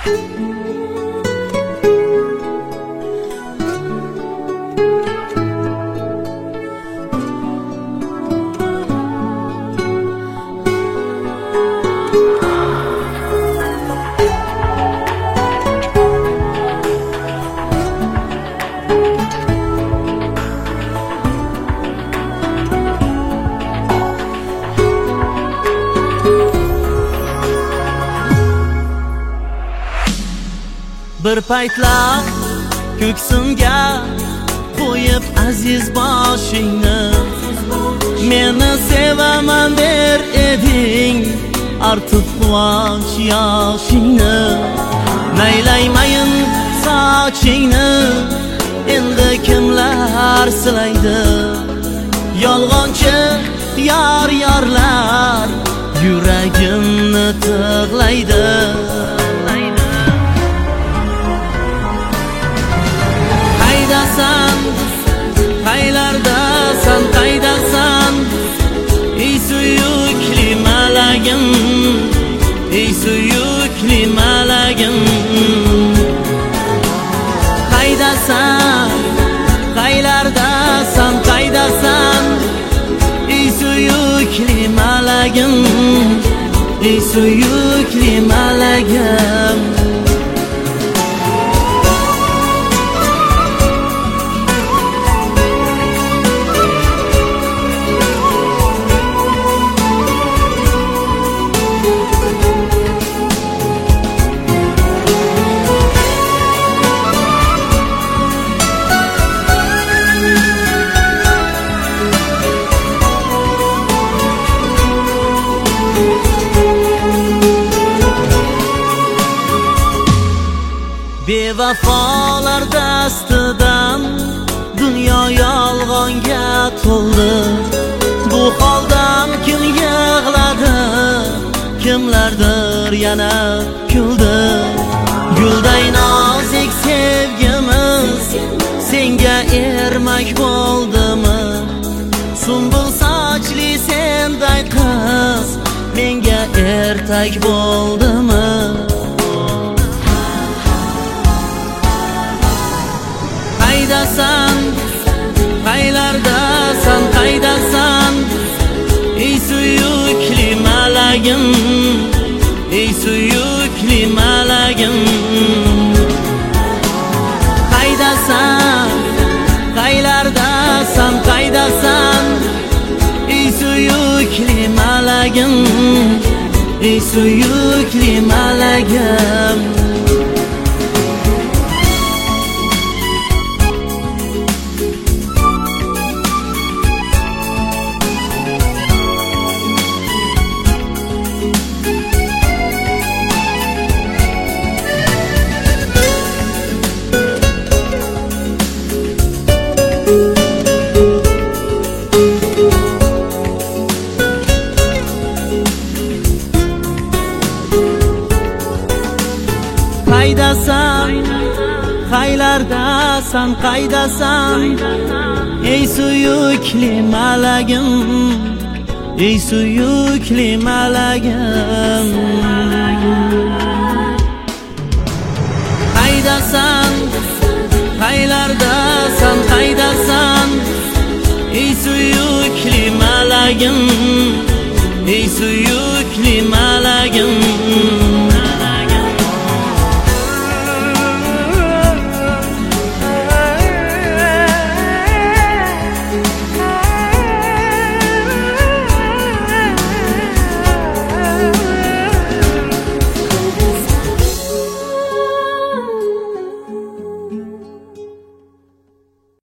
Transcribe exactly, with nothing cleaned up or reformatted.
Bir paytlar ko'ksimga qo'yib aziz boshingni, meni sevaman der eding, artib quvonch yoshingni. Maylaymayin sochingni, endi kimlar silaydi? Yolg'onchi yor yorlar yuragimni tig'laydi. Qaydasan, qaylardasan, qaydasan, ey suyukli malagim, ey suyukli malagim. Qaydasan, qaylardasan, qaydasan, ey suyukli malagim, ey suyukli malagim. Bevafolar dastidan dunyo yolg'onga to'ldi. Bu holdan kim yig'ladi? Kimlardir yana kuldi. Gulday nozik sevgimiz senga ermak bo'ldimi? Sumbul sochli senday qiz menga ertak bo'ldimi? Qaydasan, qaylardasan, qaydasan, ey suyukli malagim, ey suyukli malagim. Qaydasan, qaylardasan, qaydasan, ey suyukli malagim, ey suyukli malagim. Qaydasan, qaylardasan, qaydasan, ey suyukli malagim, ey suyukli malagim. Qaydasan, qaylardasan, qaydasan, ey suyukli malagim, ey suyukli malagim.